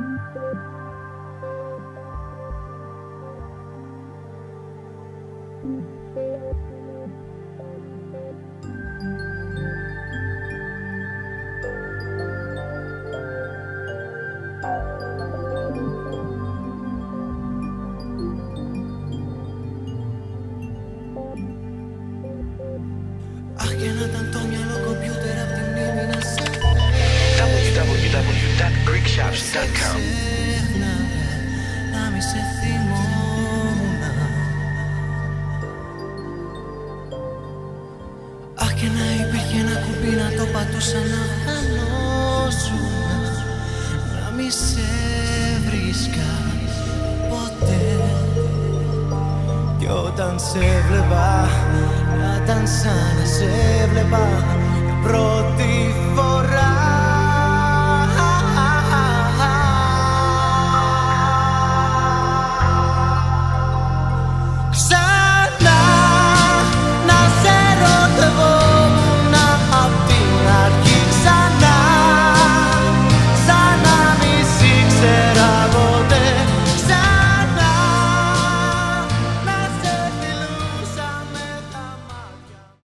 www.greekshops.com. Να μη σε θυμόμουνα. Αχ, και να υπήρχε ένα κουμπί να το πατούσα να χανόσουνα. Να μη σε βρίσκα ποτέ. Κι όταν σε βλέπα, ήταν σαν να σε βλέπα για πρώτη